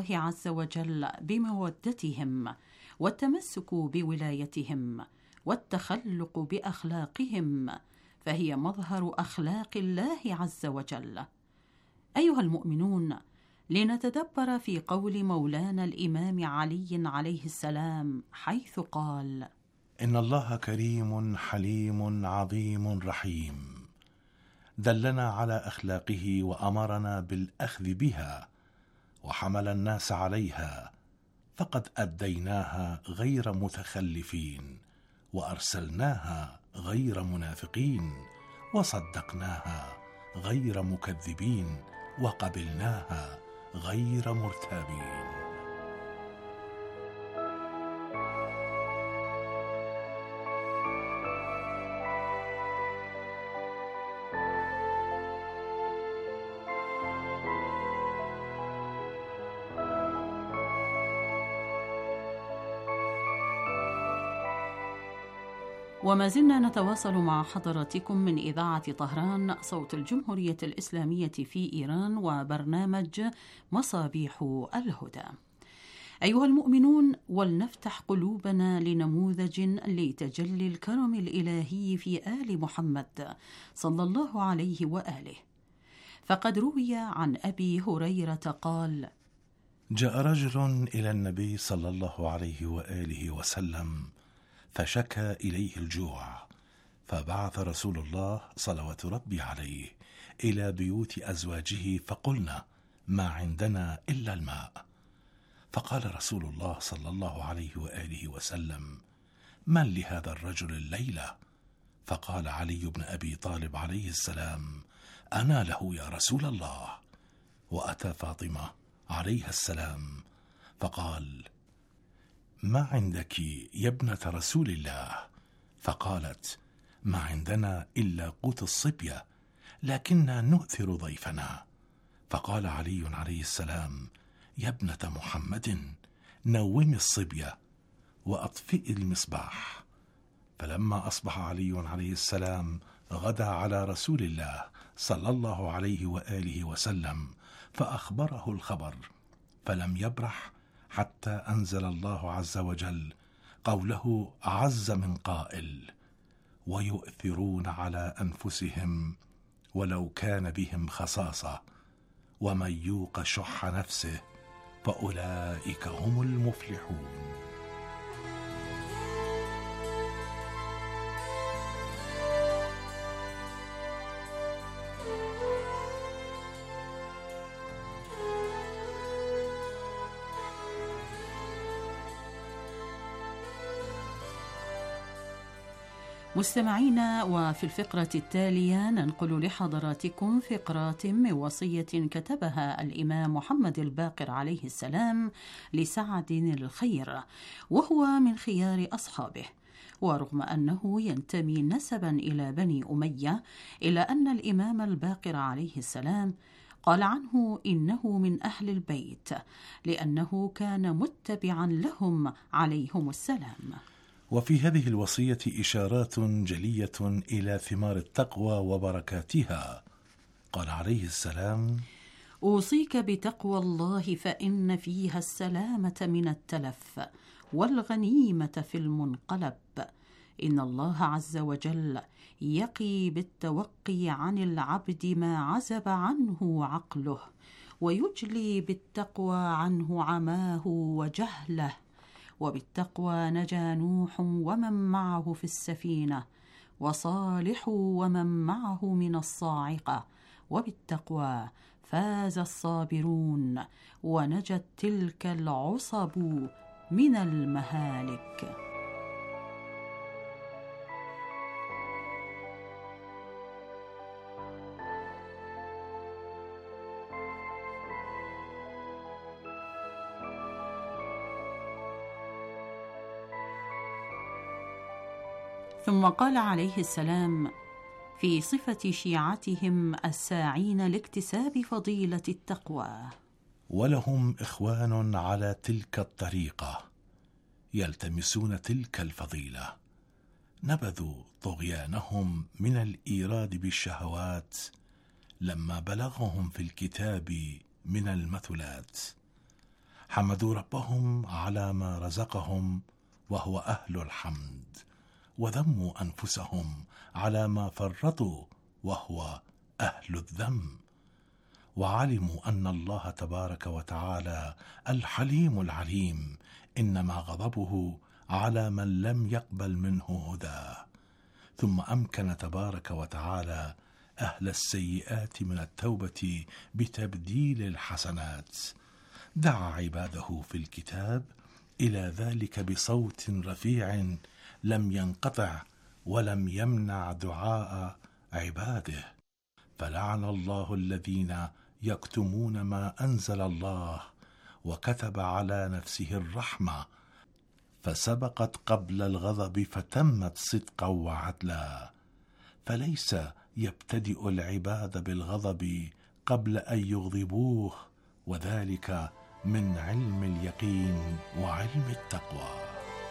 الله عز وجل بمودتهم والتمسك بولايتهم والتخلق بأخلاقهم، فهي مظهر أخلاق الله عز وجل. أيها المؤمنون، لنتدبر في قول مولانا الإمام علي عليه السلام حيث قال: إن الله كريم حليم عظيم رحيم، دلنا على أخلاقه وأمرنا بالأخذ بها وحمل الناس عليها، فقد أديناها غير متخلفين، وأرسلناها غير منافقين، وصدقناها غير مكذبين، وقبلناها غير مرتابين. وما زلنا نتواصل مع حضراتكم من إذاعة طهران صوت الجمهورية الإسلامية في إيران، وبرنامج مصابيح الهدى. أيها المؤمنون، ولنفتح قلوبنا لنموذج لتجلي الكرم الإلهي في آل محمد صلى الله عليه وآله. فقد روي عن أبي هريرة قال: جاء رجل إلى النبي صلى الله عليه وآله وسلم فشكى إليه الجوع، فبعث رسول الله صلوات ربي عليه إلى بيوت أزواجه، فقلنا: ما عندنا إلا الماء. فقال رسول الله صلى الله عليه وآله وسلم: من لهذا الرجل الليلة؟ فقال علي بن أبي طالب عليه السلام: أنا له يا رسول الله. وأتى فاطمة عليها السلام فقال: ما عندك يا ابنة رسول الله؟ فقالت: ما عندنا إلا قوت الصبية، لكننا نؤثر ضيفنا. فقال علي عليه السلام: يا ابنة محمد، نومي الصبية وأطفئي المصباح. فلما أصبح علي عليه السلام غدا على رسول الله صلى الله عليه وآله وسلم فأخبره الخبر، فلم يبرح حتى أنزل الله عز وجل قوله عز من قائل: ويؤثرون على أنفسهم ولو كان بهم خصاصة، ومن يوق شح نفسه فأولئك هم المفلحون. مستمعينا، وفي الفقرة التالية ننقل لحضراتكم فقرات من وصية كتبها الإمام محمد الباقر عليه السلام لسعد الخير، وهو من خيار أصحابه. ورغم أنه ينتمي نسبا إلى بني أمية، إلا أن الإمام الباقر عليه السلام قال عنه إنه من أهل البيت، لأنه كان متبعا لهم عليهم السلام. وفي هذه الوصية إشارات جلية إلى ثمار التقوى وبركاتها. قال عليه السلام: أوصيك بتقوى الله، فإن فيها السلامة من التلف والغنيمة في المنقلب. إن الله عز وجل يقي بالتوقي عن العبد ما عزب عنه عقله، ويجلي بالتقوى عنه عماه وجهله. وبالتقوى نجا نوح ومن معه في السفينة، وصالح ومن معه من الصاعقة. وبالتقوى فاز الصابرون، ونجت تلك العصب من المهالك. ثم قال عليه السلام في صفة شيعتهم الساعين لاكتساب فضيلة التقوى: ولهم إخوان على تلك الطريقة يلتمسون تلك الفضيلة، نبذوا طغيانهم من الإيراد بالشهوات لما بلغهم في الكتاب من المثلات، حمدوا ربهم على ما رزقهم وهو أهل الحمد، وذموا أنفسهم على ما فرطوا وهو أهل الذم، وعلموا أن الله تبارك وتعالى الحليم العليم إنما غضبه على من لم يقبل منه هداه. ثم أمكن تبارك وتعالى أهل السيئات من التوبة بتبديل الحسنات. دعا عباده في الكتاب إلى ذلك بصوت رفيع لم ينقطع ولم يمنع دعاء عباده، فلعن الله الذين يكتمون ما أنزل الله، وكتب على نفسه الرحمة فسبقت قبل الغضب فتمت صدقا وعدلا، فليس يبتدئ العباد بالغضب قبل أن يغضبوه، وذلك من علم اليقين وعلم التقوى.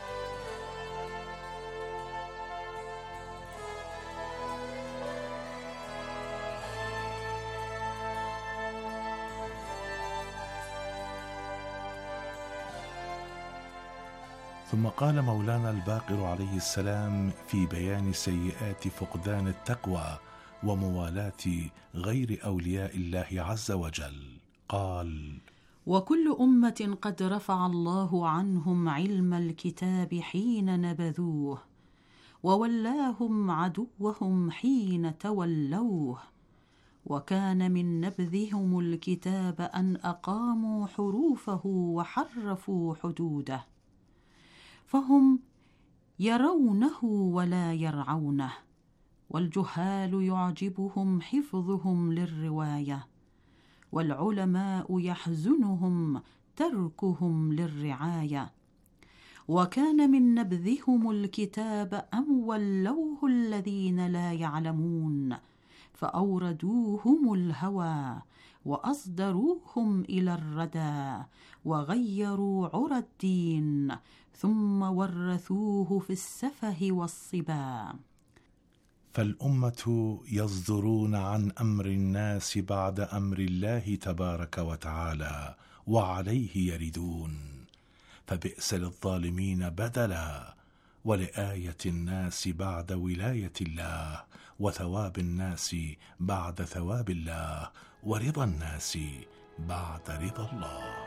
ثم قال مولانا الباقر عليه السلام في بيان سيئات فقدان التقوى وموالاة غير أولياء الله عز وجل، قال: وكل أمة قد رفع الله عنهم علم الكتاب حين نبذوه، وولاهم عدوهم حين تولوه، وكان من نبذهم الكتاب أن أقاموا حروفه وحرفوا حدوده، فهم يرونه ولا يرعونه، والجهال يعجبهم حفظهم للرواية، والعلماء يحزنهم تركهم للرعاية. وكان من نبذهم الكتاب أن ولوه الذين لا يعلمون، فأوردوهم الهوى وأصدروهم إلى الردى، وغيروا عرى الدين ثم ورثوه في السفه والصبا. فالأمة يصدرون عن أمر الناس بعد أمر الله تبارك وتعالى، وعليه يردون، فبئس للظالمين بدلا، ولآية الناس بعد ولاية الله، وثواب الناس بعد ثواب الله، ورضا الناس بعد رضا الله.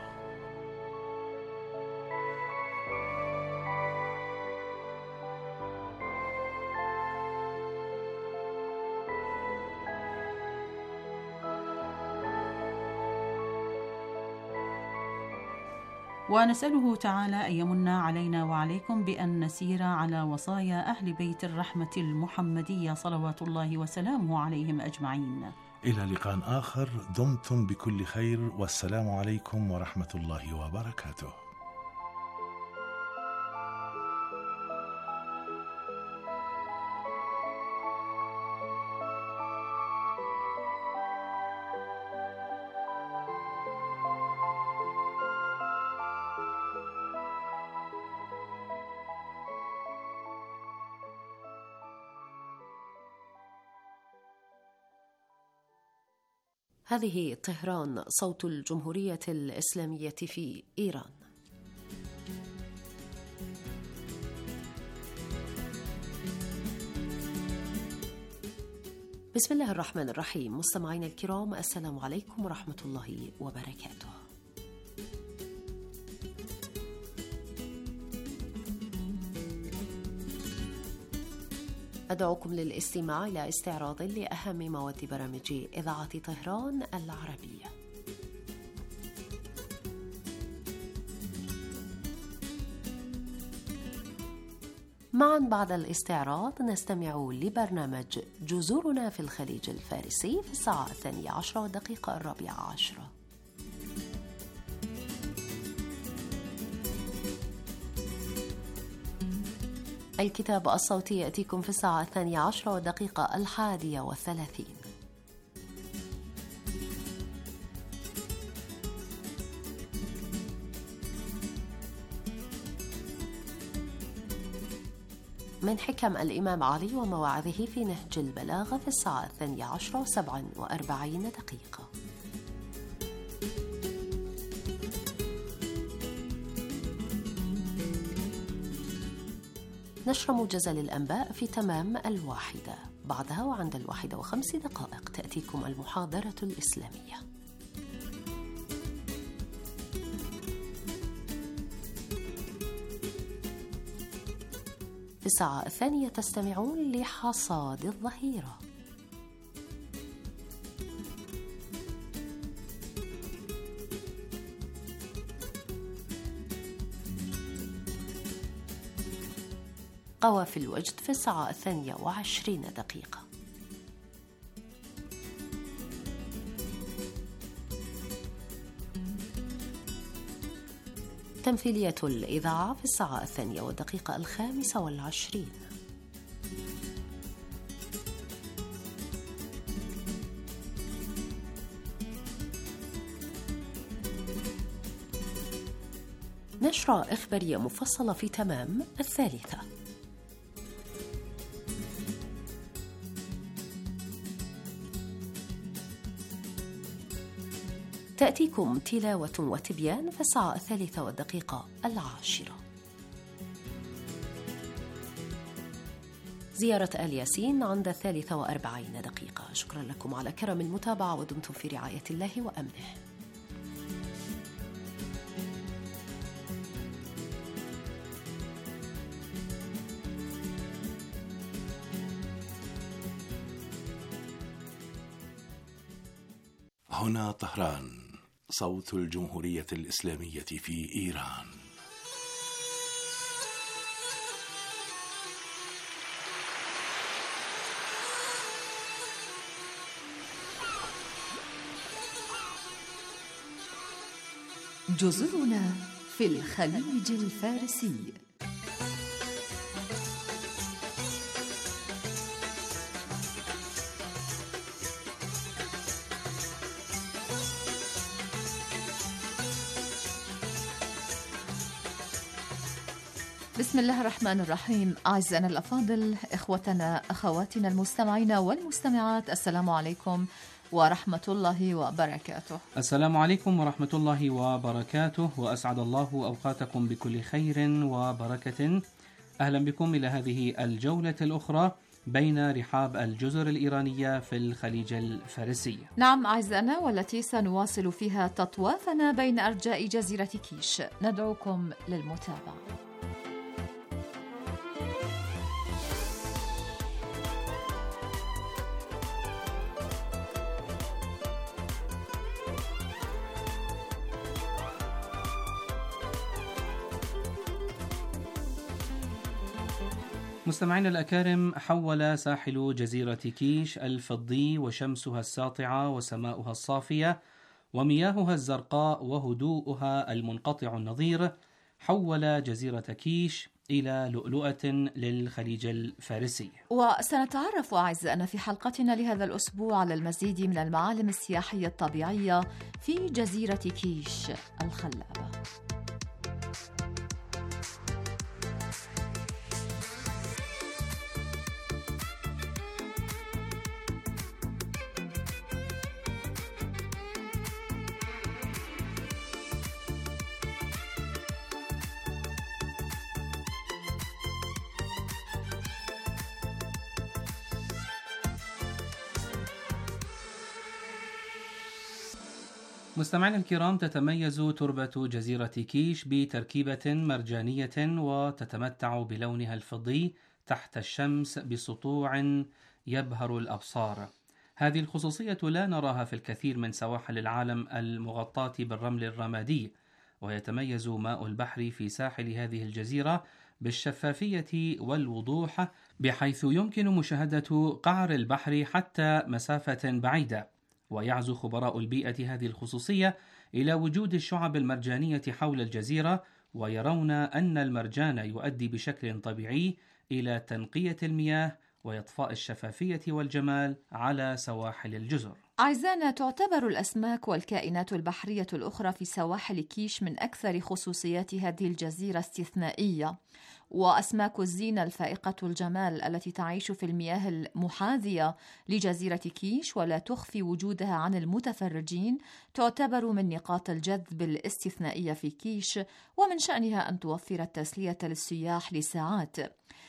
ونسأله تعالى أن يمن علينا وعليكم بأن نسير على وصايا أهل بيت الرحمة المحمدية صلوات الله وسلامه عليهم أجمعين. إلى لقاء آخر، دمتم بكل خير، والسلام عليكم ورحمة الله وبركاته. هذه طهران، صوت الجمهورية الإسلامية في إيران. بسم الله الرحمن الرحيم. مستمعينا الكرام، السلام عليكم ورحمة الله وبركاته. أدعوكم للاستماع إلى استعراض لأهم مواد برامج إذاعة طهران العربية. معا بعد الاستعراض نستمع لبرنامج جزرنا في الخليج الفارسي في الساعة 12:04. الكتاب الصوتي يأتيكم في الساعة 12:31. من حكم الإمام علي ومواعظه في نهج البلاغة في الساعة 12:47. نشرة موجزة للأنباء في تمام 1:00. بعدها وعند 1:05 تأتيكم المحاضرة الإسلامية. في الساعة 2 تستمعون لحصاد الظهيرة. قوافل الوجد في الساعة 22. تمثيلية الإذاعة في الساعة 2:25. نشرة إخبارية مفصلة في تمام 3. تأتيكم تلاوة وتبيان في الساعة 3:10. زيارة آل ياسين عند 43. شكرا لكم على كرم المتابعة، ودمتم في رعاية الله وأمنه. هنا طهران، صوت الجمهورية الإسلامية في إيران. جزرنا في الخليج الفارسي. بسم الله الرحمن الرحيم. أعزائنا الأفاضل، إخوتنا أخواتنا المستمعين والمستمعات، السلام عليكم ورحمة الله وبركاته. السلام عليكم ورحمة الله وبركاته، وأسعد الله أوقاتكم بكل خير وبركة. أهلا بكم إلى هذه الجولة الأخرى بين رحاب الجزر الإيرانية في الخليج الفارسي. نعم أعزائنا، والتي سنواصل فيها تطوافنا بين أرجاء جزيرة كيش. ندعوكم للمتابعة. مستمعينا الأكارم، حول ساحل جزيرة كيش الفضي وشمسها الساطعة وسماؤها الصافية ومياهها الزرقاء وهدوءها المنقطع النظير، حول جزيرة كيش إلى لؤلؤة للخليج الفارسي. وسنتعرف أعزائنا في حلقتنا لهذا الأسبوع على المزيد من المعالم السياحية الطبيعية في جزيرة كيش الخلابة. مستمعينا الكرام، تتميز تربة جزيرة كيش بتركيبة مرجانية وتتمتع بلونها الفضي تحت الشمس بسطوع يبهر الأبصار. هذه الخصوصية لا نراها في الكثير من سواحل العالم المغطاة بالرمل الرمادي، ويتميز ماء البحر في ساحل هذه الجزيرة بالشفافية والوضوح، بحيث يمكن مشاهدة قعر البحر حتى مسافة بعيدة. ويعزو خبراء البيئة هذه الخصوصية إلى وجود الشعب المرجانية حول الجزيرة، ويرون أن المرجان يؤدي بشكل طبيعي إلى تنقية المياه وإضفاء الشفافية والجمال على سواحل الجزر. أعزائنا، تعتبر الأسماك والكائنات البحرية الأخرى في سواحل كيش من أكثر خصوصيات هذه الجزيرة استثنائية، وأسماك الزينة الفائقة الجمال التي تعيش في المياه المحاذية لجزيرة كيش ولا تخفي وجودها عن المتفرجين تعتبر من نقاط الجذب الاستثنائية في كيش، ومن شأنها أن توفر التسلية للسياح لساعات.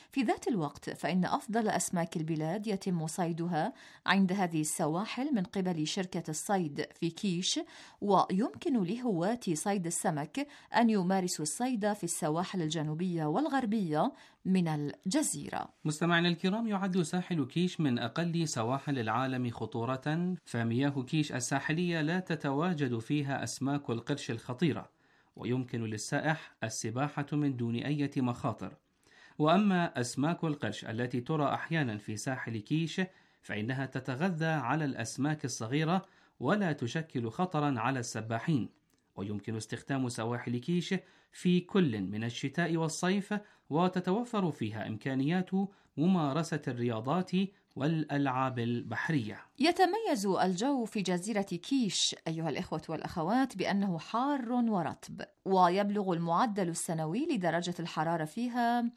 في ذات الوقت فإن أفضل أسماك البلاد يتم صيدها عند هذه السواحل من قبل شركة الصيد في كيش، ويمكن لهواة صيد السمك أن يمارسوا الصيد في السواحل الجنوبية والغربية من الجزيرة. مستمعينا الكرام، يعد ساحل كيش من أقل سواحل العالم خطورة، فمياه كيش الساحلية لا تتواجد فيها أسماك القرش الخطيرة، ويمكن للسائح السباحة من دون أي مخاطر. وأما أسماك القرش التي ترى أحيانا في ساحل كيش فإنها تتغذى على الأسماك الصغيرة ولا تشكل خطرا على السباحين، ويمكن استخدام سواحل كيش في كل من الشتاء والصيف، وتتوفر فيها إمكانيات ممارسة الرياضات والألعاب البحرية. يتميز الجو في جزيرة كيش أيها الإخوة والأخوات بأنه حار ورطب، ويبلغ المعدل السنوي لدرجة الحرارة فيها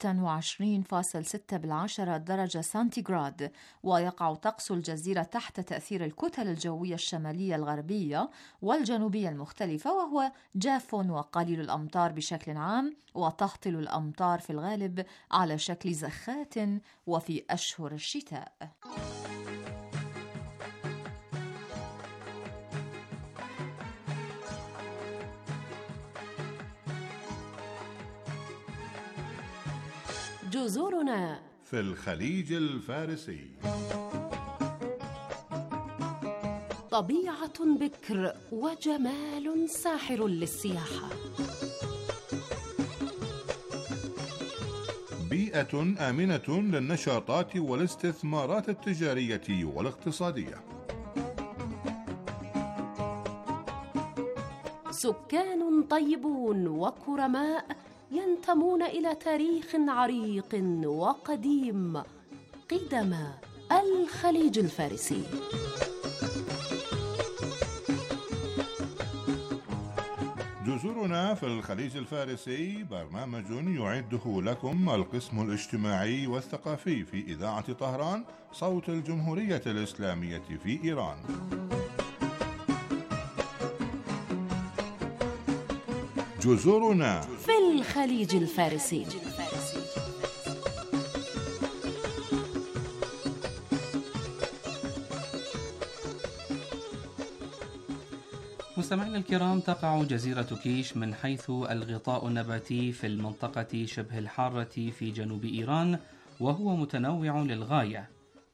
26.6 درجة سنتيغراد، ويقع طقس الجزيرة تحت تأثير الكتل الجوية الشمالية الغربية والجنوبية المختلفة، وهو جاف وقليل الأمطار بشكل عام، وتهطل الأمطار في الغالب على شكل زخات وفي أشهر الشتاء. جزرنا في الخليج الفارسي. طبيعة بكر وجمال ساحر للسياحة، بيئة آمنة للنشاطات والاستثمارات التجارية والاقتصادية، سكان طيبون وكرماء ينتمون إلى تاريخ عريق وقديم قدم الخليج الفارسي. جزرنا في الخليج الفارسي برنامج يعده لكم القسم الاجتماعي والثقافي في إذاعة طهران صوت الجمهورية الإسلامية في إيران. جزرنا في الخليج الفارسي. مستمعينا الكرام، تقع جزيرة كيش من حيث الغطاء النباتي في المنطقة شبه الحارة في جنوب إيران، وهو متنوع للغاية،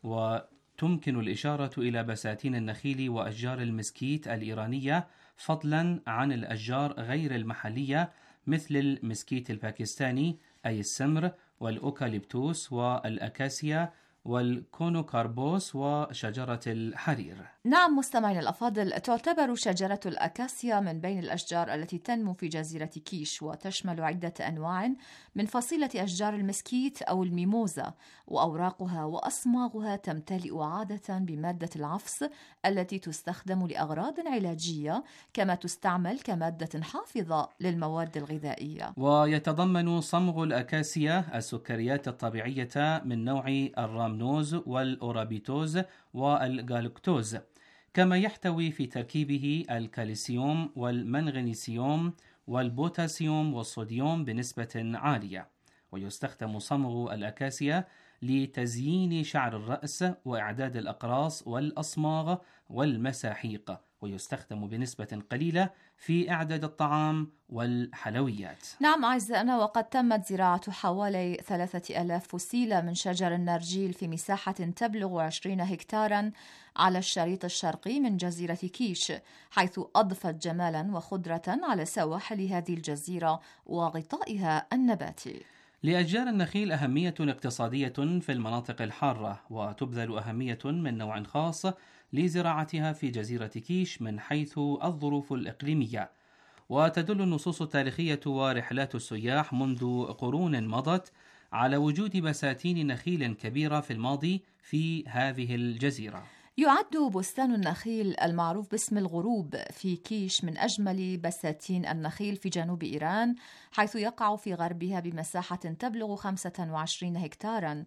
وتمكن الإشارة إلى بساتين النخيل وأشجار المسكيت الإيرانية، فضلا عن الأشجار غير المحلية مثل المسكيت الباكستاني أي السمر والأوكاليبتوس والأكاسيا والكونوكاربوس وشجرة الحرير. نعم مستمعينا الأفاضل، تعتبر شجرة الأكاسيا من بين الأشجار التي تنمو في جزيرة كيش، وتشمل عدة أنواع من فصيلة أشجار المسكيت أو الميموزا، وأوراقها وأصماغها تمتلئ عادة بمادة العفص التي تستخدم لأغراض علاجية، كما تستعمل كمادة حافظة للمواد الغذائية. ويتضمن صمغ الأكاسيا السكريات الطبيعية من نوع الرامنوز والأورابيتوز والجالكتوز، كما يحتوي في تركيبه الكالسيوم والمنغنيسيوم والبوتاسيوم والصوديوم بنسبة عالية. ويستخدم صمغ الأكاسيا لتزيين شعر الرأس وإعداد الأقراص والأصماغ والمساحيق، ويستخدم بنسبة قليلة في إعداد الطعام والحلويات. نعم أعزائنا، وقد تمت زراعة حوالي 3000 فسيلة من شجر النرجيل في مساحة تبلغ 20 هكتارا على الشريط الشرقي من جزيرة كيش، حيث أضفت جمالا وخضرة على سواحل هذه الجزيرة وغطائها النباتي. لأشجار النخيل أهمية اقتصادية في المناطق الحارة، وتبذل أهمية من نوع خاص لزراعتها في جزيرة كيش من حيث الظروف الإقليمية. وتدل النصوص التاريخية ورحلات السياح منذ قرون مضت على وجود بساتين نخيل كبيرة في الماضي في هذه الجزيرة. يعد بستان النخيل المعروف باسم الغروب في كيش من أجمل بساتين النخيل في جنوب إيران، حيث يقع في غربها بمساحة تبلغ 25 هكتارا.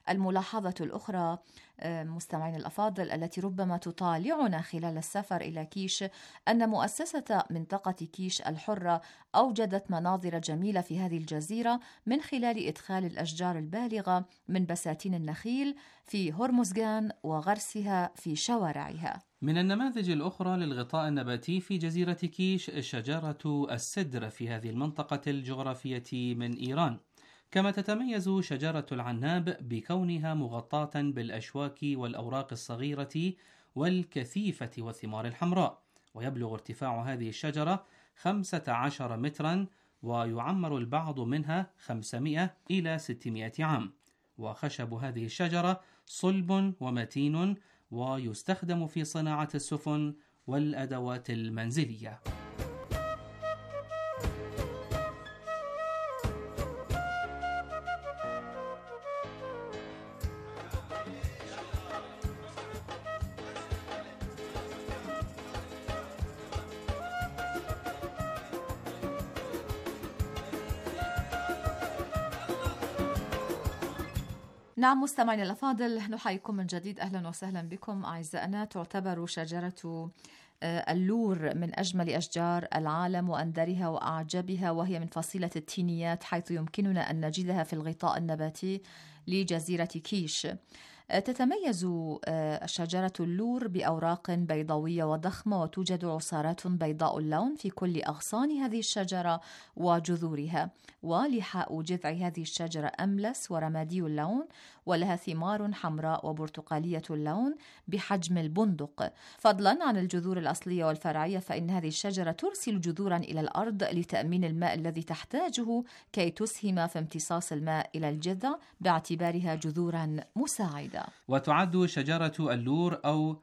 الملاحظة الأخرى مستمعين الأفاضل التي ربما تطالعنا خلال السفر إلى كيش أن مؤسسة منطقة كيش الحرة أوجدت مناظر جميلة في هذه الجزيرة من خلال إدخال الأشجار البالغة من بساتين النخيل في هرمزغان وغرسها في شوارعها. من النماذج الأخرى للغطاء النباتي في جزيرة كيش شجرة السدر في هذه المنطقة الجغرافية من إيران، كما تتميز شجرة العناب بكونها مغطاة بالأشواك والأوراق الصغيرة والكثيفة والثمار الحمراء، ويبلغ ارتفاع هذه الشجرة 15 مترا، ويعمر البعض منها 500 إلى 600 عام، وخشب هذه الشجرة صلب ومتين، ويستخدم في صناعة السفن والأدوات المنزلية. نعم مستمعينا الأفاضل، نحييكم من جديد، أهلا وسهلا بكم أعزائنا. تعتبر شجرة اللور من أجمل أشجار العالم وأندرها وأعجبها، وهي من فصيلة التينيات، حيث يمكننا أن نجدها في الغطاء النباتي لجزيرة كيش. تتميز شجرة اللور بأوراق بيضاوية وضخمة، وتوجد عصارات بيضاء اللون في كل أغصان هذه الشجرة وجذورها، ولحاء جذع هذه الشجرة أملس ورمادي اللون، ولها ثمار حمراء وبرتقالية اللون بحجم البندق. فضلا عن الجذور الأصلية والفرعية، فإن هذه الشجرة ترسل جذورا إلى الأرض لتأمين الماء الذي تحتاجه كي تسهم في امتصاص الماء إلى الجذع، باعتبارها جذورا مساعدة. وتعد شجرة اللور أو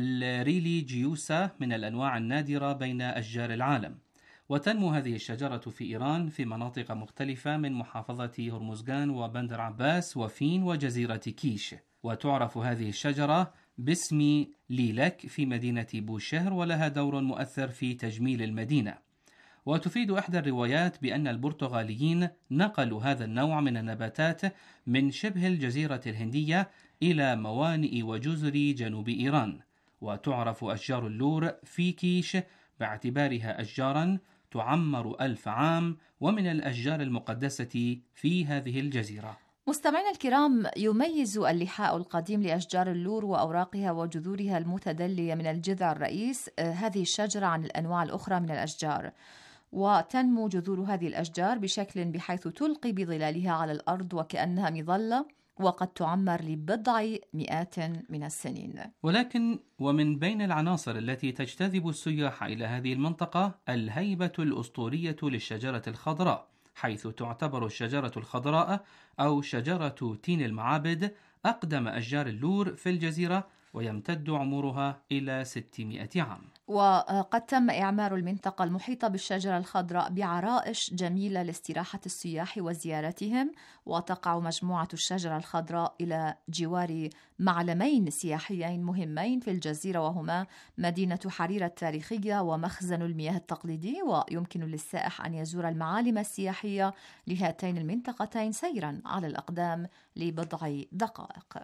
الريليجيوسا من الأنواع النادرة بين أشجار العالم، وتنمو هذه الشجرة في إيران في مناطق مختلفة من محافظة هرمزغان وبندر عباس وفين وجزيرة كيش. وتعرف هذه الشجرة باسم ليلك في مدينة بوشهر، ولها دور مؤثر في تجميل المدينة. وتفيد إحدى الروايات بأن البرتغاليين نقلوا هذا النوع من النباتات من شبه الجزيرة الهندية إلى موانئ وجزر جنوب إيران. وتعرف أشجار اللور في كيش باعتبارها أشجارا تعمر 1000 عام، ومن الأشجار المقدسة في هذه الجزيرة. مستمعينا الكرام، يميز اللحاء القديم لأشجار اللور وأوراقها وجذورها المتدلية من الجذع الرئيس هذه الشجرة عن الأنواع الأخرى من الأشجار، وتنمو جذور هذه الأشجار بشكل بحيث تلقي بظلالها على الأرض وكأنها مظلة، وقد تعمر لبضع مئات من السنين. ولكن ومن بين العناصر التي تجتذب السياح إلى هذه المنطقة الهيبة الأسطورية للشجرة الخضراء، حيث تعتبر الشجرة الخضراء أو شجرة تين المعابد أقدم أشجار اللور في الجزيرة، ويمتد عمرها إلى 600 عام. وقد تم إعمار المنطقة المحيطة بالشجرة الخضراء بعرائش جميلة لاستراحة السياح وزيارتهم، وتقع مجموعة الشجرة الخضراء إلى جوار معلمين سياحيين مهمين في الجزيرة، وهما مدينة حريرة التاريخية ومخزن المياه التقليدي. ويمكن للسائح أن يزور المعالم السياحية لهاتين المنطقتين سيرا على الأقدام لبضع دقائق.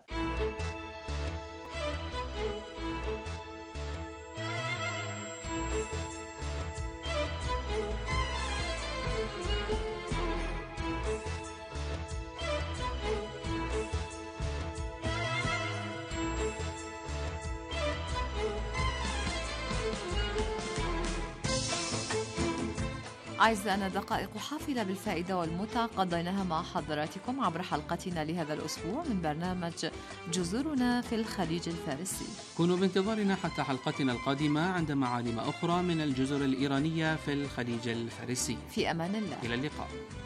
أعزائنا، دقائق حافلة بالفائدة والمتعة قضيناها مع حضراتكم عبر حلقتنا لهذا الأسبوع من برنامج جزرنا في الخليج الفارسي. كونوا بانتظارنا حتى حلقتنا القادمة عند معالم أخرى من الجزر الإيرانية في الخليج الفارسي. في أمان الله، إلى اللقاء.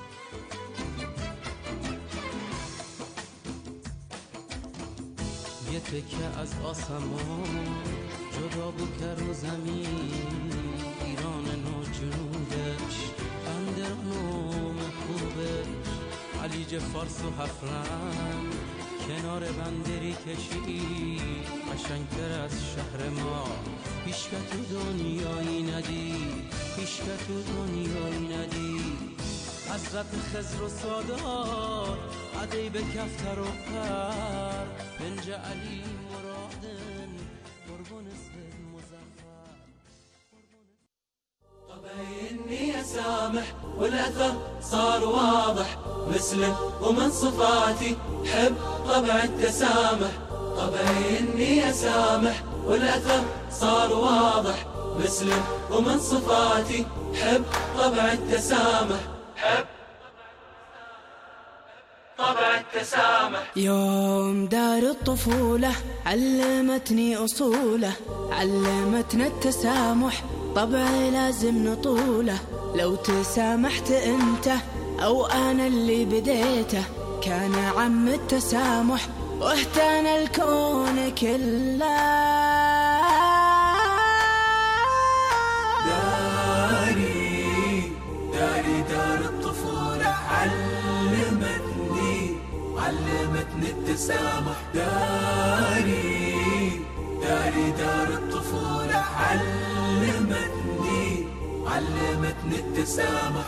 یه تکه از آسمان جدا بود که رو زمین ایران نو جنوبش بندرانوم خوبش خلیج فارس و هفرن کنار بندری کشی قشنگتر از شهر ما هیچکه تو دنیایی ندید هیچکه تو دنیایی ندید از حضرت خضر و سادات عدی به کفتر و پر بنج علی مرادن قربون سید مزفر. طبعي اني اسامح والاثر صار واضح مسلم ومن صفاتي حب طبع التسامح. طبعي اني اسامح والاثر صار واضح مسلم ومن صفاتي حب طبع التسامح. حب طبع التسامح. يوم دار الطفولة علمتني أصوله، علمتنا التسامح طبعي لازم نطوله. لو تسامحت أنت أو أنا اللي بديته كان عم التسامح واهتنى الكون كله. دار الطفولة علمتني التسامح. دار الطفولة علمتني التسامح.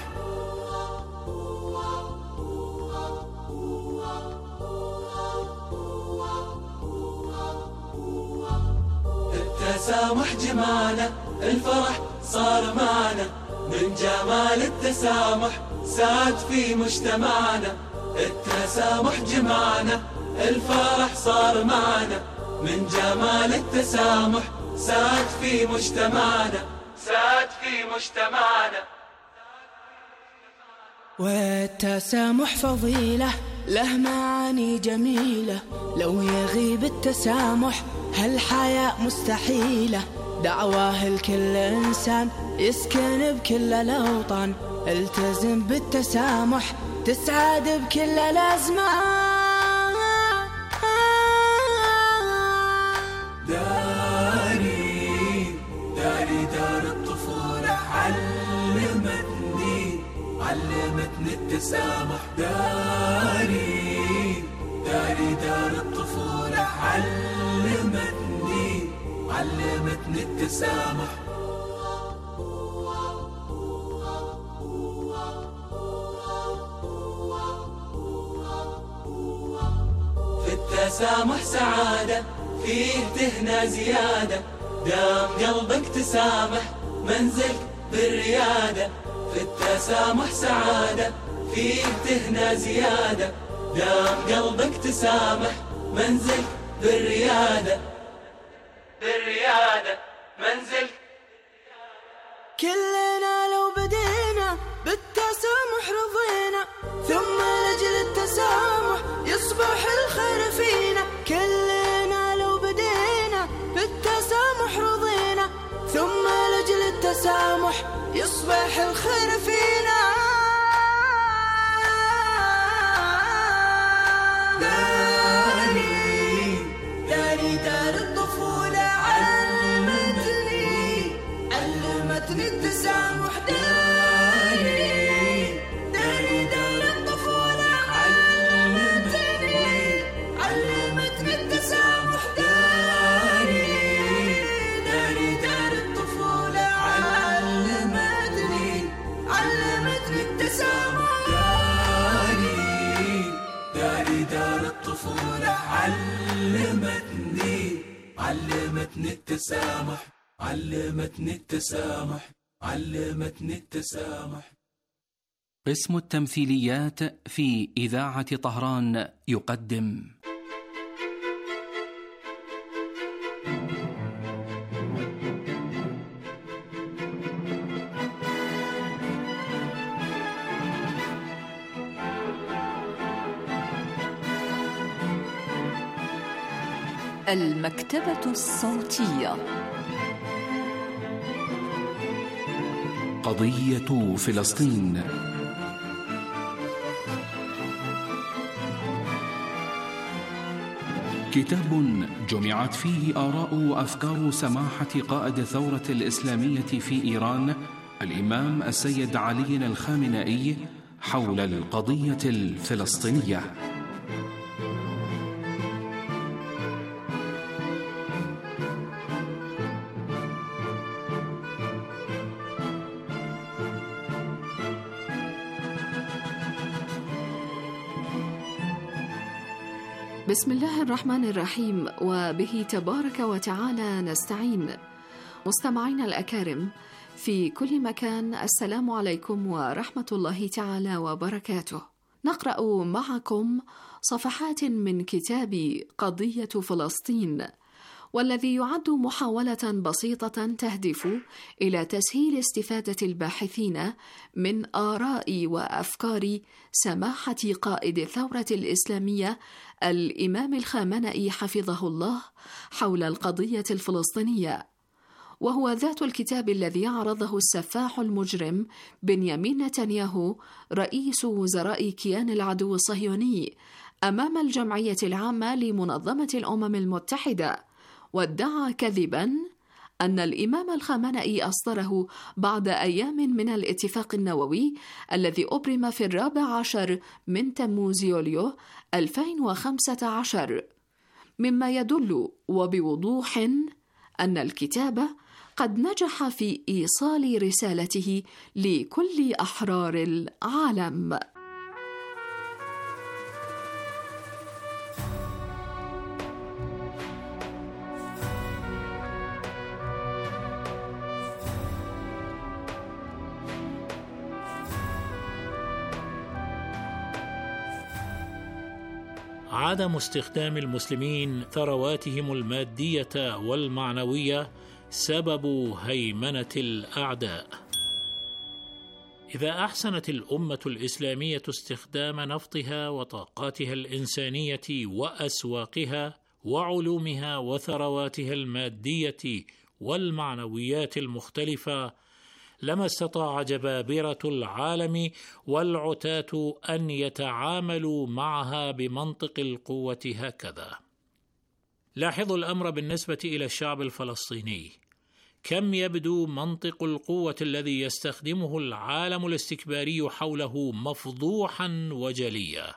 التسامح جمالة الفرح صار معنا من جمال التسامح ساد في مجتمعنا. التسامح جمعنا الفرح صار معنا من جمال التسامح ساد في مجتمعنا. ساد في مجتمعنا. والتسامح فضيلة له معاني جميلة، لو يغيب التسامح هالحياة مستحيلة. دعواه لكل إنسان يسكن بكل الأوطان، التزم بالتسامح تسعد بكل الأزمان. دار الطفولة علمتني التسامح. دار الطفولة علمتني التسامح. في التسامح سعادة فيه تهنى زيادة دام قلبك تسامح منزلك بالريادة. في التسامح سعادة فيه تهنى زيادة دام قلبك تسامح منزلك بالريادة. بالريادة منزلك. كلنا لو بدينا بالتسامح رضينا، ثم لأجل التسامح يصبح الخير فينا. كلنا لو بدينا بالتسامح رضينا، ثم لأجل التسامح يصبح الخير فينا. دار الطفولة علمتني التسامح. دار الطفولة علمتني التسامح. دار الطفولة علمتني التسامح. دار الطفولة علمتني التسامح. علمتني التسامح. قسم التمثيليات في إذاعة طهران يقدم المكتبة الصوتية. قضية فلسطين. كتاب جمعت فيه آراء وأفكار سماحة قائد الثورة الإسلامية في إيران الإمام السيد علي الخامنئي حول القضية الفلسطينية. بسم الله الرحمن الرحيم، وبه تبارك وتعالى نستعين. مستمعينا الأكارم في كل مكان، السلام عليكم ورحمة الله تعالى وبركاته. نقرأ معكم صفحات من كتاب قضية فلسطين، والذي يعد محاولة بسيطة تهدف إلى تسهيل استفادة الباحثين من آراء وأفكار سماحة قائد الثورة الإسلامية الإمام الخامنئي حفظه الله حول القضية الفلسطينية، وهو ذات الكتاب الذي عرضه السفاح المجرم بنيامين نتنياهو رئيس وزراء كيان العدو الصهيوني أمام الجمعية العامة لمنظمة الأمم المتحدة، وادعى كذباً أن الإمام الخامنئي أصدره بعد أيام من الاتفاق النووي الذي أبرم في 14 من تموز يوليو 2015، مما يدل وبوضوح أن الكتاب قد نجح في إيصال رسالته لكل أحرار العالم. عدم استخدام المسلمين ثرواتهم المادية والمعنوية سبب هيمنة الأعداء. إذا أحسنت الأمة الإسلامية استخدام نفطها وطاقاتها الإنسانية وأسواقها وعلومها وثرواتها المادية والمعنويات المختلفة، لما استطاع جبابرة العالم والعتاة أن يتعاملوا معها بمنطق القوة هكذا. لاحظوا الأمر بالنسبة إلى الشعب الفلسطيني، كم يبدو منطق القوة الذي يستخدمه العالم الاستكباري حوله مفضوحا وجليا.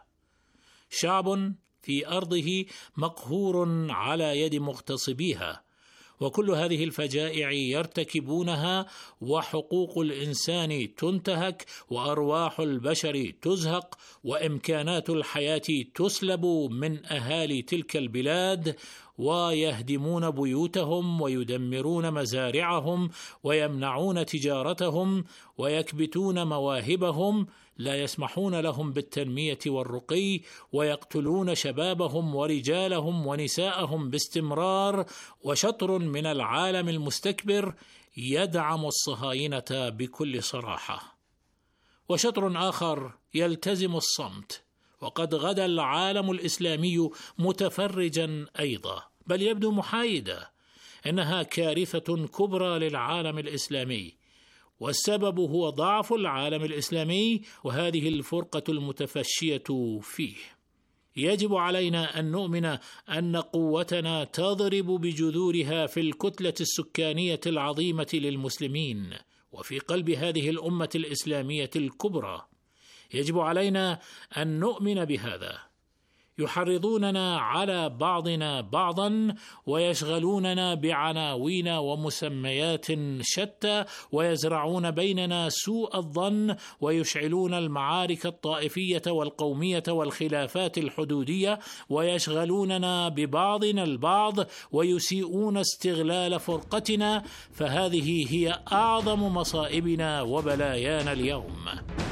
شعب في أرضه مقهور على يد مغتصبيها، وكل هذه الفجائع يرتكبونها، وحقوق الإنسان تنتهك، وأرواح البشر تزهق، وإمكانات الحياة تسلب من أهالي تلك البلاد، ويهدمون بيوتهم ويدمرون مزارعهم ويمنعون تجارتهم ويكبتون مواهبهم، لا يسمحون لهم بالتنمية والرقي، ويقتلون شبابهم ورجالهم ونساءهم باستمرار. وشطر من العالم المستكبر يدعم الصهاينة بكل صراحة، وشطر آخر يلتزم الصمت، وقد غدا العالم الإسلامي متفرجا أيضا، بل يبدو محايدا. إنها كارثة كبرى للعالم الإسلامي، والسبب هو ضعف العالم الإسلامي وهذه الفرقة المتفشية فيه. يجب علينا أن نؤمن أن قوتنا تضرب بجذورها في الكتلة السكانية العظيمة للمسلمين وفي قلب هذه الأمة الإسلامية الكبرى. يجب علينا أن نؤمن بهذا. يحرضوننا على بعضنا بعضا، ويشغلوننا بعناوين ومسميات شتى، ويزرعون بيننا سوء الظن، ويشعلون المعارك الطائفية والقومية والخلافات الحدودية، ويشغلوننا ببعضنا البعض، ويسيئون استغلال فرقتنا. فهذه هي أعظم مصائبنا وبلايانا اليوم.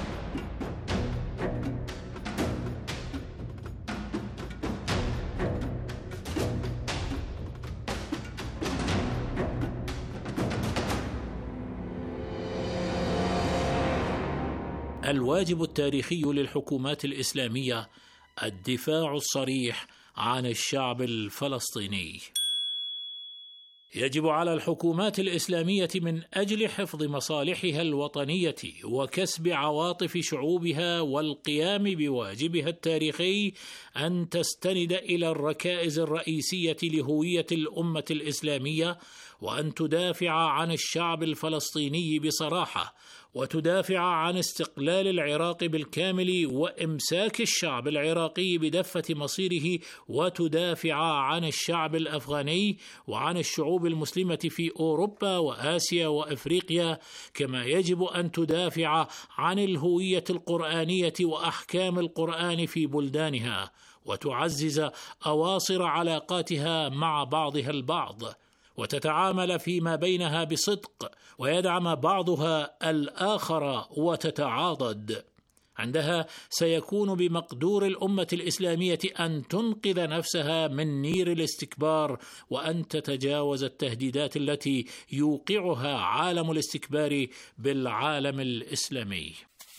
الواجب التاريخي للحكومات الإسلامية الدفاع الصريح عن الشعب الفلسطيني. يجب على الحكومات الإسلامية من أجل حفظ مصالحها الوطنية وكسب عواطف شعوبها والقيام بواجبها التاريخي أن تستند إلى الركائز الرئيسية لهوية الأمة الإسلامية، وأن تدافع عن الشعب الفلسطيني بصراحة، وتدافع عن استقلال العراق بالكامل وإمساك الشعب العراقي بدفة مصيره، وتدافع عن الشعب الأفغاني وعن الشعوب المسلمة في أوروبا وآسيا وأفريقيا، كما يجب أن تدافع عن الهوية القرآنية وأحكام القرآن في بلدانها، وتعزز أواصر علاقاتها مع بعضها البعض، وتتعامل فيما بينها بصدق، ويدعم بعضها الآخر وتتعاضد. عندها سيكون بمقدور الأمة الإسلامية أن تنقذ نفسها من نير الاستكبار، وأن تتجاوز التهديدات التي يوقعها عالم الاستكبار بالعالم الإسلامي.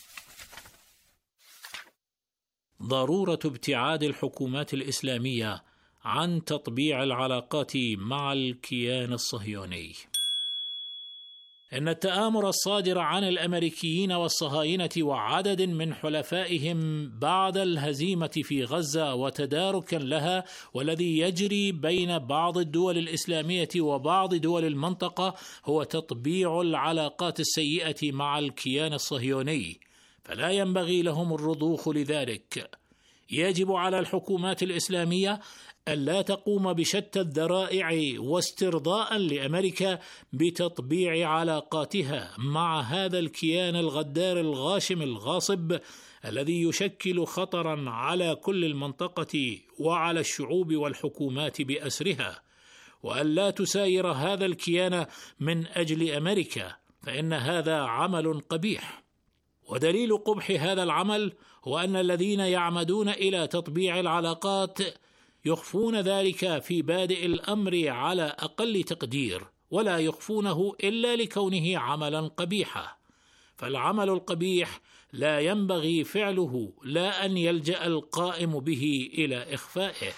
ضرورة ابتعاد الحكومات الإسلامية عن تطبيع العلاقات مع الكيان الصهيوني. إن التآمر الصادر عن الأمريكيين والصهاينة وعدد من حلفائهم بعد الهزيمة في غزة وتداركا لها، والذي يجري بين بعض الدول الإسلامية وبعض دول المنطقة، هو تطبيع العلاقات السيئة مع الكيان الصهيوني، فلا ينبغي لهم الرضوخ لذلك. يجب على الحكومات الإسلامية ألا تقوم بشتى الذرائع واسترضاء لأمريكا بتطبيع علاقاتها مع هذا الكيان الغدار الغاشم الغاصب، الذي يشكل خطرا على كل المنطقة وعلى الشعوب والحكومات بأسرها، وألا تساير هذا الكيان من أجل أمريكا، فإن هذا عمل قبيح. ودليل قبح هذا العمل هو أن الذين يعمدون إلى تطبيع العلاقات يخفون ذلك في بادئ الأمر على أقل تقدير، ولا يخفونه إلا لكونه عملا قبيحا. فالعمل القبيح لا ينبغي فعله، لا أن يلجأ القائم به إلى إخفائه.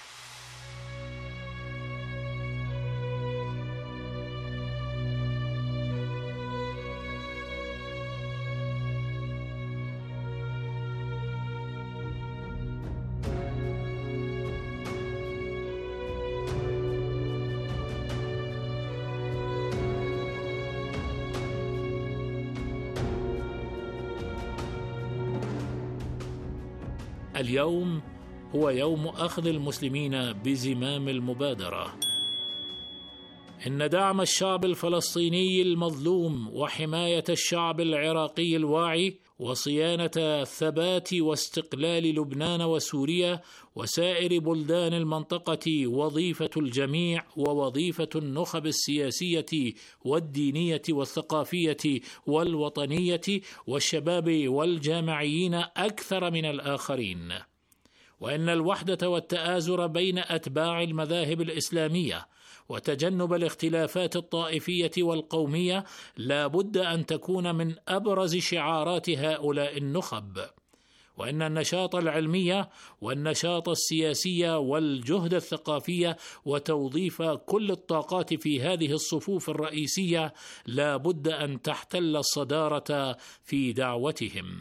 اليوم هو يوم أخذ المسلمين بزمام المبادرة. إن دعم الشعب الفلسطيني المظلوم وحماية الشعب العراقي الواعي وصيانة ثبات واستقلال لبنان وسوريا وسائر بلدان المنطقة وظيفة الجميع، ووظيفة النخب السياسية والدينية والثقافية والوطنية والشباب والجامعيين أكثر من الآخرين. وإن الوحدة والتآزر بين أتباع المذاهب الإسلامية وتجنب الاختلافات الطائفية والقومية لا بد أن تكون من أبرز شعارات هؤلاء النخب. وإن النشاط العلمي والنشاط السياسي والجهد الثقافي وتوظيف كل الطاقات في هذه الصفوف الرئيسية لا بد أن تحتل الصدارة في دعوتهم.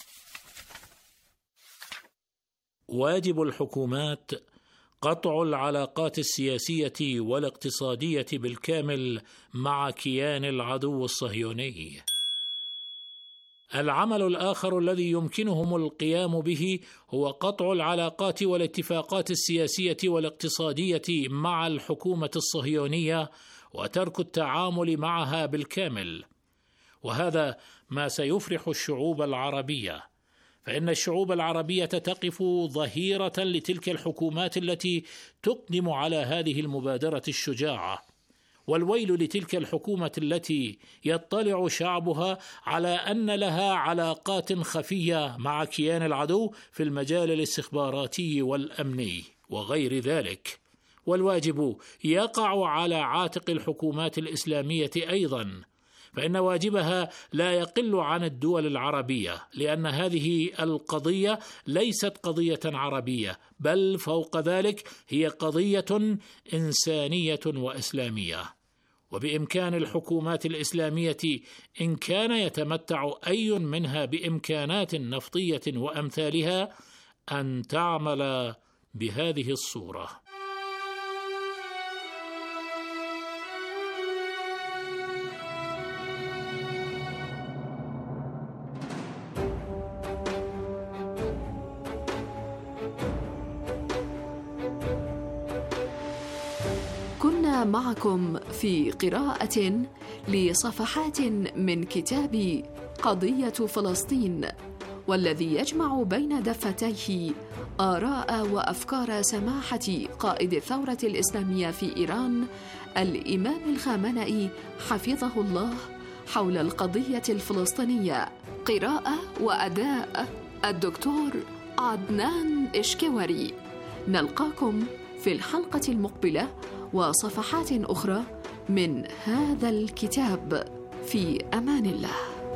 واجب الحكومات قطع العلاقات السياسية والاقتصادية بالكامل مع كيان العدو الصهيوني. العمل الآخر الذي يمكنهم القيام به هو قطع العلاقات والاتفاقات السياسية والاقتصادية مع الحكومة الصهيونية وترك التعامل معها بالكامل، وهذا ما سيفرح الشعوب العربية، فإن الشعوب العربية تقف ظهيرة لتلك الحكومات التي تقدم على هذه المبادرة الشجاعة. والويل لتلك الحكومة التي يطلع شعبها على أن لها علاقات خفية مع كيان العدو في المجال الاستخباراتي والأمني وغير ذلك. والواجب يقع على عاتق الحكومات الإسلامية أيضا، فإن واجبها لا يقل عن الدول العربية، لأن هذه القضية ليست قضية عربية، بل فوق ذلك هي قضية إنسانية وإسلامية. وبإمكان الحكومات الإسلامية إن كان يتمتع أي منها بإمكانات نفطية وأمثالها أن تعمل بهذه الصورة. نتوغل معكم في قراءة لصفحات من كتاب قضية فلسطين، والذي يجمع بين دفتيه آراء وأفكار سماحة قائد الثورة الإسلامية في إيران الإمام الخامنئي حفظه الله حول القضية الفلسطينية. قراءة وأداء الدكتور عدنان إشكواري. نلقاكم في الحلقة المقبلة وصفحات أخرى من هذا الكتاب. في أمان الله.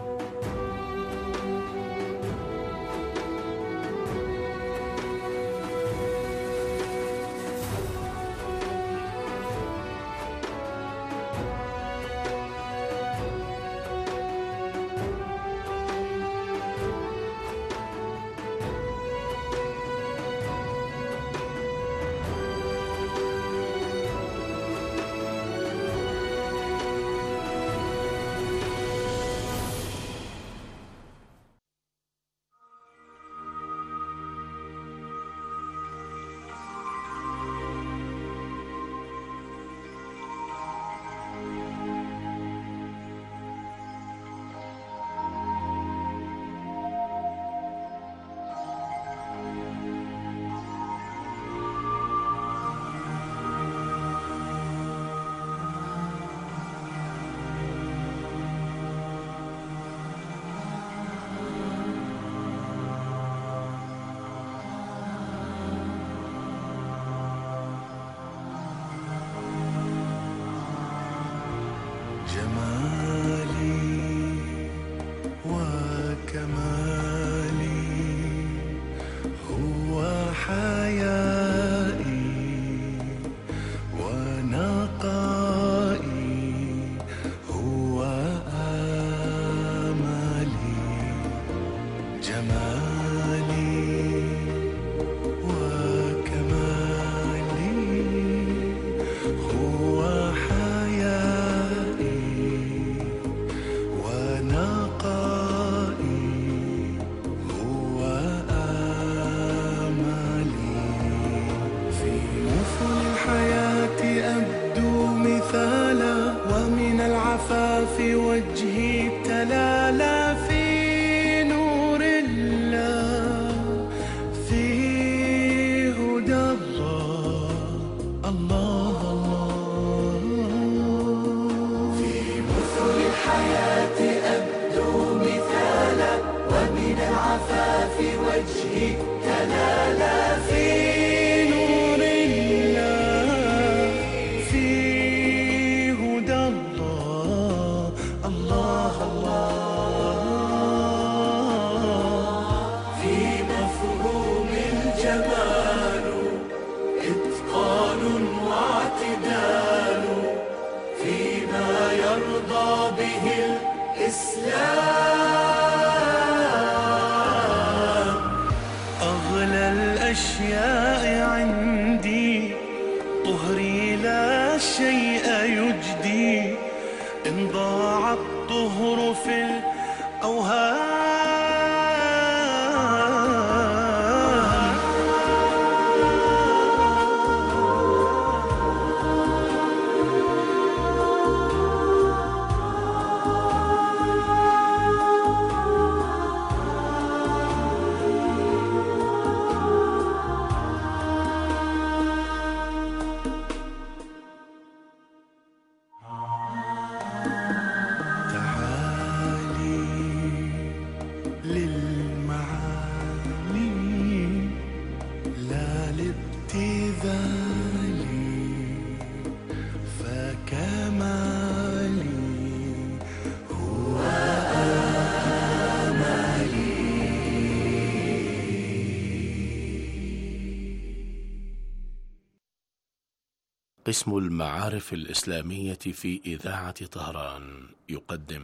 قسم المعارف الإسلامية في إذاعة طهران يقدم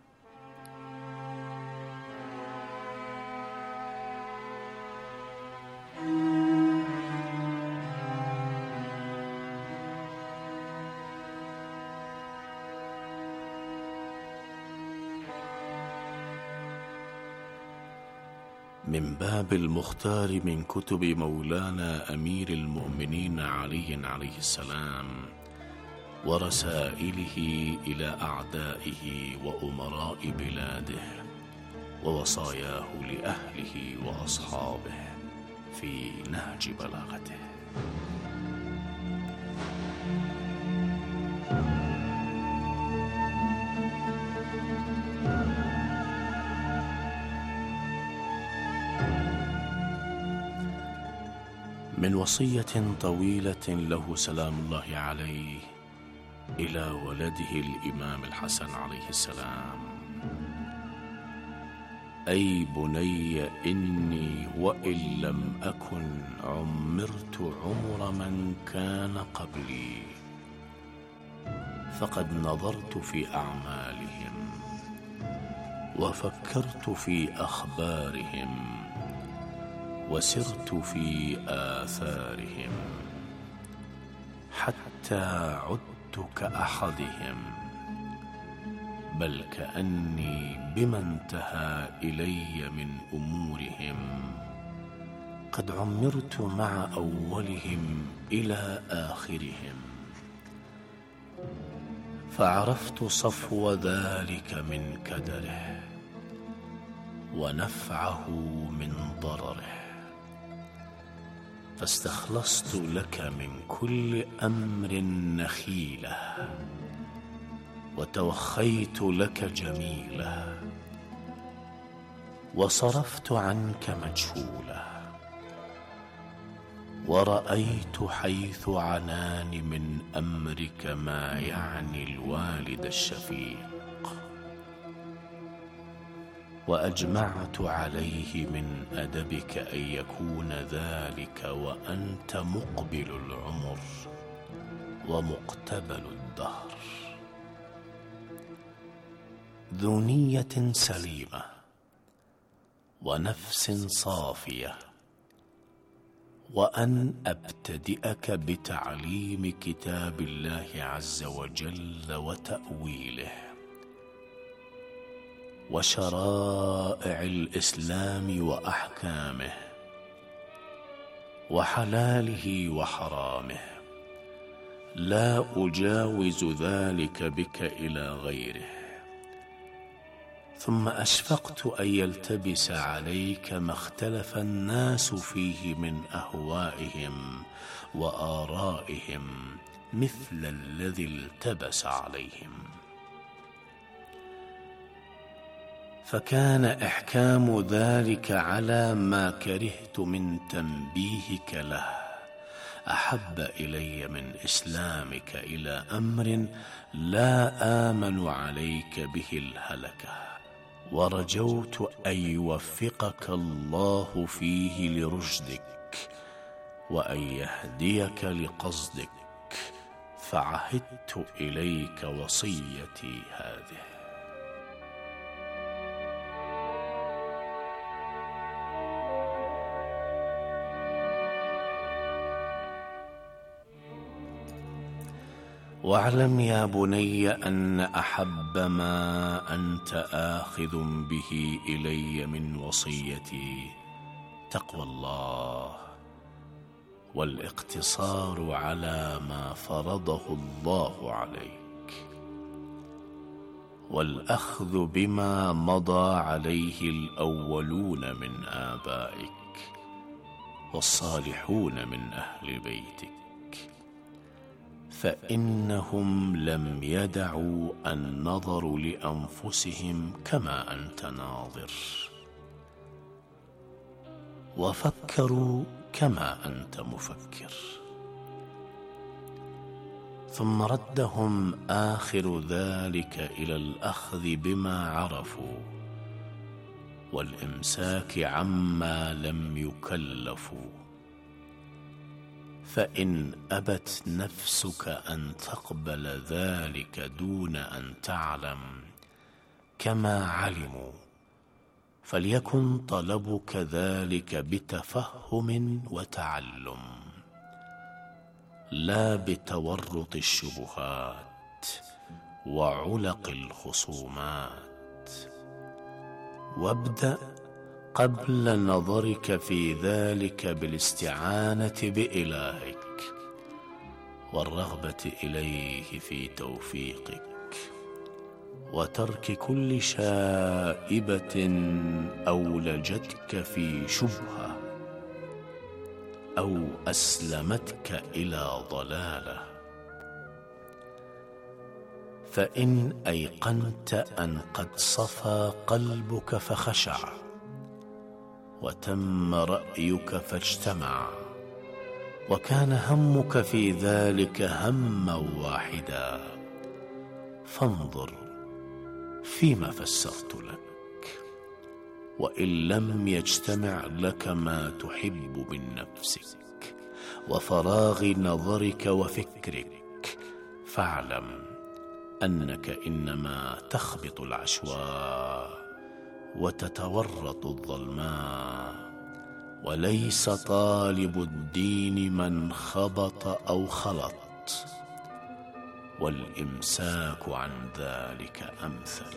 من باب المختار من كتب مولانا أمير المؤمنين علي عليه السلام، ورسائله إلى أعدائه وأمراء بلاده، ووصاياه لأهله وأصحابه في نهج بلاغته. من وصية طويلة له سلام الله عليه إلى ولده الإمام الحسن عليه السلام: أي بني، إني وإن لم أكن عمرت عمر من كان قبلي، فقد نظرت في أعمالهم وفكرت في أخبارهم وسرت في آثارهم حتى عدت كأحدهم، بل كأني بما انتهى إلي من أمورهم قد عمرت مع أولهم إلى آخرهم، فعرفت صفو ذلك من كدره ونفعه من ضرره، فاستخلصت لك من كل أمر نخيلة، وتوخيت لك جميلة، وصرفت عنك مجهولة، ورأيت حيث عناني من أمرك ما يعني الوالد الشفيق، وأجمعت عليه من أدبك أن يكون ذلك وأنت مقبل العمر ومقتبل الدهر، ذو نية سليمة ونفس صافية، وأن أبتدئك بتعليم كتاب الله عز وجل وتأويله وشرائع الإسلام وأحكامه وحلاله وحرامه، لا أجاوز ذلك بك إلى غيره. ثم أشفقت أن يلتبس عليك ما اختلف الناس فيه من أهوائهم وآرائهم مثل الذي التبس عليهم، فكان إحكام ذلك على ما كرهت من تنبيهك له أحب إلي من إسلامك إلى أمر لا آمن عليك به الهلكة، ورجوت أن يوفقك الله فيه لرشدك وأن يهديك لقصدك، فعهدت إليك وصيتي هذه. واعلم يا بني أن أحب ما أنت آخذ به إلي من وصيتي تقوى الله، والاقتصار على ما فرضه الله عليك، والأخذ بما مضى عليه الأولون من آبائك والصالحون من أهل بيتك، فإنهم لم يدعوا النظر لأنفسهم كما أنت ناظر، وفكروا كما أنت مفكر، ثم ردهم آخر ذلك إلى الأخذ بما عرفوا والإمساك عما لم يكلفوا، فإن أبت نفسك أن تقبل ذلك دون أن تعلم كما علموا، فليكن طلبك ذلك بتفهم وتعلم، لا بتورط الشبهات وعلق الخصومات، وابدأ قبل نظرك في ذلك بالاستعانة بإلهك، والرغبة إليه في توفيقك، وترك كل شائبة أولجتك في شبهة أو أسلمتك إلى ضلالة. فإن أيقنت أن قد صفى قلبك فخشع، وتم رأيك فاجتمع، وكان همك في ذلك هما واحدا، فانظر فيما فسرت لك. وإن لم يجتمع لك ما تحب من نفسك وفراغ نظرك وفكرك، فاعلم أنك إنما تخبط العشواء وتتورط الظلماء، وليس طالب الدين من خبط أو خلط، والإمساك عن ذلك أمثل.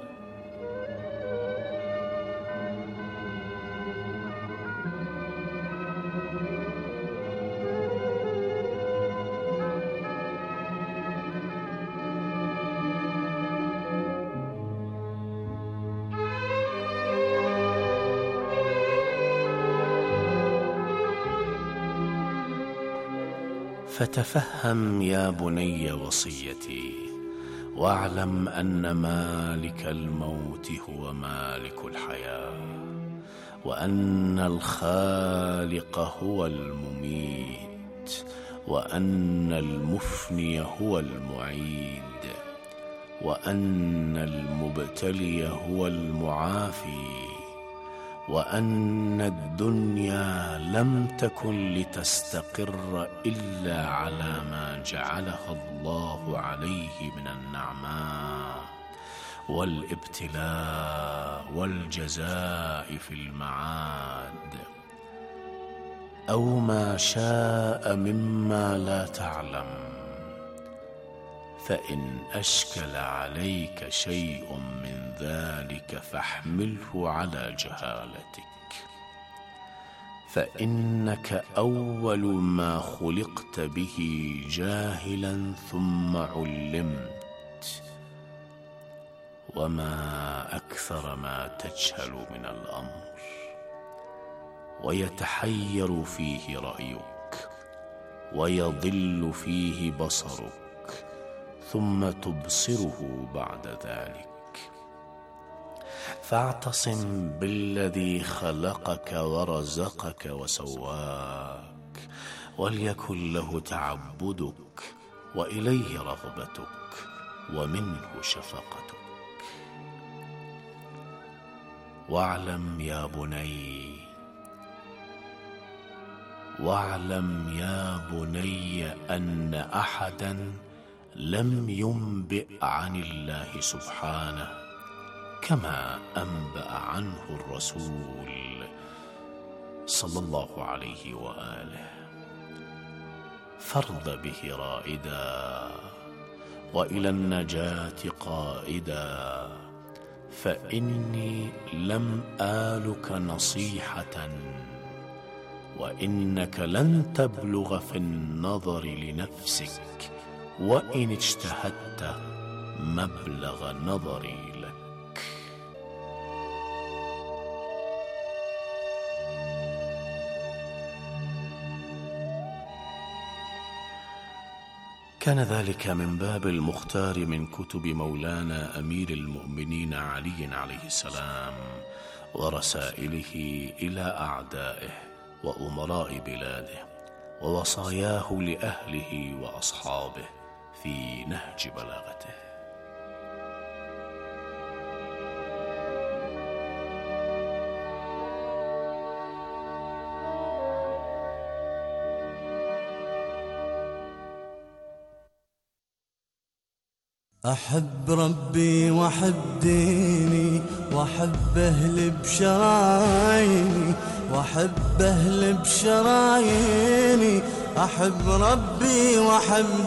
فتفهم يا بني وصيتي، واعلم أن مالك الموت هو مالك الحياة، وأن الخالق هو المميت، وأن المفني هو المعيد، وأن المبتلي هو المعافي، وأن الدنيا لم تكن لتستقر إلا على ما جعلها الله عليه من النعماء والابتلاء والجزاء في المعاد، أو ما شاء مما لا تعلم. فإن أشكل عليك شيء من ذلك فاحمله على جهالتك، فإنك أول ما خلقت به جاهلا ثم علمت، وما أكثر ما تجهل من الأمر ويتحير فيه رأيك ويضل فيه بصرك، ثم تبصره بعد ذلك. فاعتصم بالذي خلقك ورزقك وسواك، وليكن له تعبدك وإليه رغبتك ومنه شفقتك. واعلم يا بني، واعلم يا بني أن أحدا لم ينبئ عن الله سبحانه كما أنبأ عنه الرسول صلى الله عليه وآله، فارض به رائدا وإلى النجاة قائدا، فإني لم آلك نصيحة، وإنك لن تبلغ في النظر لنفسك وإن اجتهدت مبلغ نظري لك. كان ذلك من باب المختار من كتب مولانا أمير المؤمنين علي عليه السلام، ورسائله إلى أعدائه وأمراء بلاده، ووصاياه لأهله وأصحابه في نهج بلاغته. أحب ربي وأحب ديني وأحب أهل بشرايني وأحب أهل بشرايني، أحب ربي وأحب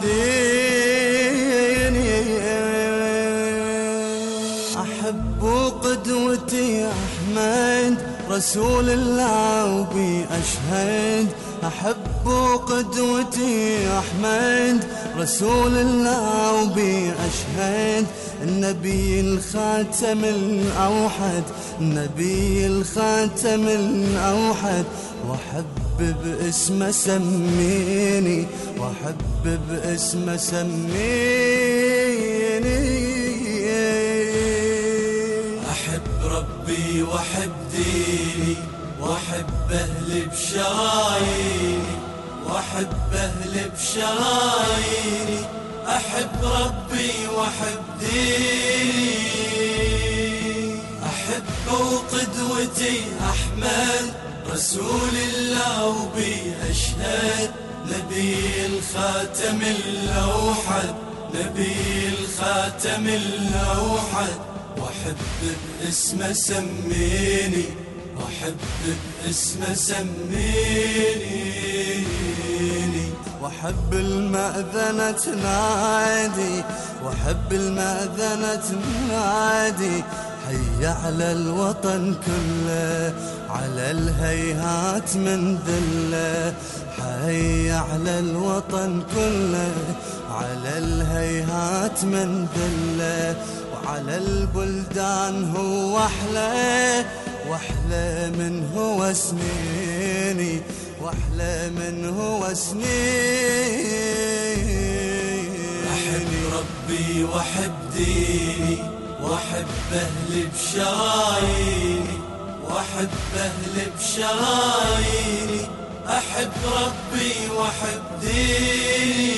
ديني، أحب قدوتي أحمد رسول الله وبي أشهد أحب قدوتي أحمد رسول الله وبي أشهد النبي الخاتم الأوحد النبي الخاتم الأوحد وأحب باسمه سميني وأحب باسمه سميني أحب ربي وأحب ديني وأحب أهلي بشراييني وأحب أهلي بشراييني أحب ربي وأحب ديني أحب وقدوتي أحمد رسول الله وبي أشهد نبي الخاتم الأوحد نبي الخاتم الأوحد وأحب باسمه سميني وأحب باسمه سميني وأحب المأذنة تنادي وأحب المأذنة تنادي حي على الوطن كله على الهيهات من ذله حي على الوطن كله على الهيهات من ذله وعلى البلدان هو أحلى وأحلى من هو سنيني وأحلى من هو سنيني أحب ربي وأحب ديني وأحب أهلي بشراييني وأحب أهلي بشراييني أحب ربي وأحب ديني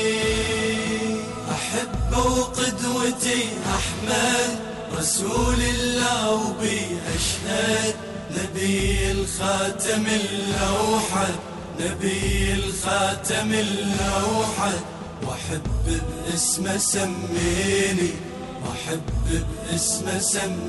أحب وقدوتي أحمد رسول الله وبي أشهد نبي الخاتم الأوحد نبي الخاتم الأوحد وأحب باسمه سميني وأحب باسمه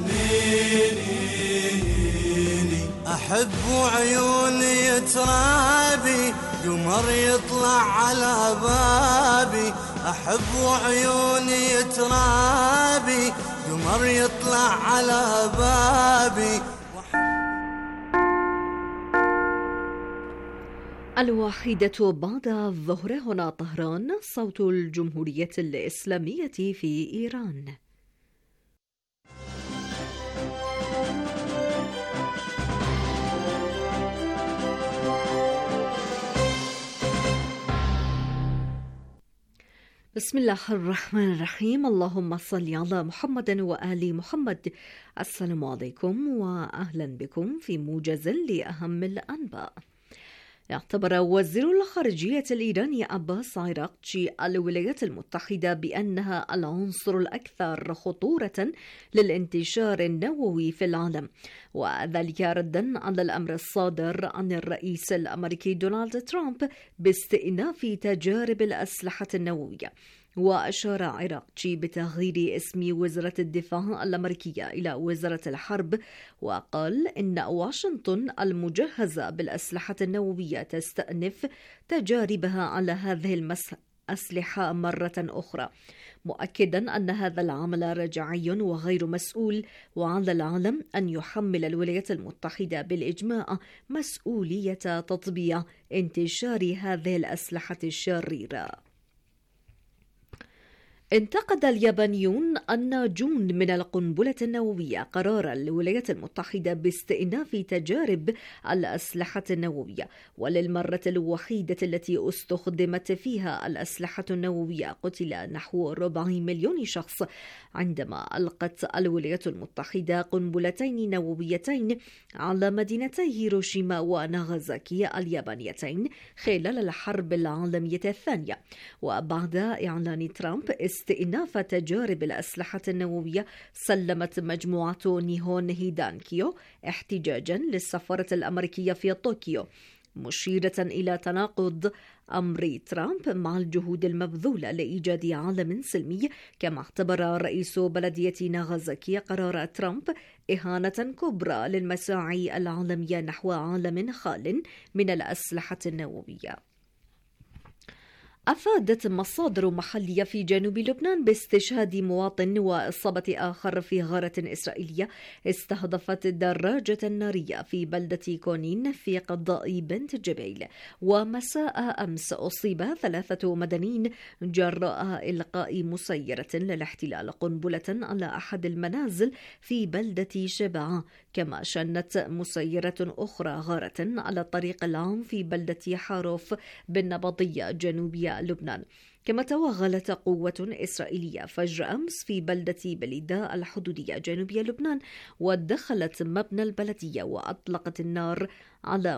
سميني أحب عيوني ترابي قمر يطلع على بابي أحب عيوني ترابي قمر يطلع على بابي الواحدة بعد الظهر هنا طهران صوت الجمهورية الإسلامية في إيران. بسم الله الرحمن الرحيم. اللهم صل على محمد وآل محمد. السلام عليكم وأهلا بكم في موجز لأهم الأنباء. اعتبر وزير الخارجية الإيراني عباس عراقچي الولايات المتحدة بأنها العنصر الأكثر خطورة للانتشار النووي في العالم، وذلك ردا على الأمر الصادر عن الرئيس الأمريكي دونالد ترامب باستئناف تجارب الأسلحة النووية. وأشار عراقچي بتغيير اسم وزارة الدفاع الأمريكية إلى وزارة الحرب، وقال إن واشنطن المجهزة بالأسلحة النووية تستأنف تجاربها على هذه الأسلحة مرة أخرى، مؤكدا أن هذا العمل رجعي وغير مسؤول، وعلى العالم أن يحمل الولايات المتحدة بالإجماع مسؤولية تطبيع انتشار هذه الأسلحة الشريرة. انتقد اليابانيون الناجون من القنبلة النووية قرار الولايات المتحدة باستئناف تجارب الأسلحة النووية، وللمرة الوحيدة التي استخدمت فيها الأسلحة النووية قتل نحو 4 مليون شخص عندما ألقت الولايات المتحدة قنبلتين نوويتين على مدينتي هيروشيما وناغازاكي اليابانيتين خلال الحرب العالمية الثانية. وبعد إعلان ترامب استئناف تجارب الأسلحة النووية، سلمت مجموعة نيهون هيدانكيو احتجاجا للسفارة الأمريكية في طوكيو، مشيرة إلى تناقض أمر ترامب مع الجهود المبذولة لإيجاد عالم سلمي. كما اعتبر رئيس بلدية ناغازاكي قرار ترامب إهانة كبرى للمساعي العالمية نحو عالم خال من الأسلحة النووية. أفادت مصادر محلية في جنوب لبنان باستشهاد مواطن وإصابة آخر في غارة إسرائيلية استهدفت دراجة نارية في بلدة كونين في قضاء بنت جبيل. ومساء أمس أصيب 3 مدنيين جراء إلقاء مسيرة للاحتلال قنبلة على أحد المنازل في بلدة شبعة. كما شنت مسيرة أخرى غارة على الطريق العام في بلدة حاروف بالنبطية جنوبية لبنان. كما توغلت قوة إسرائيلية فجر أمس في بلدة بليداء الحدودية جنوبية لبنان ودخلت مبنى البلدية وأطلقت النار على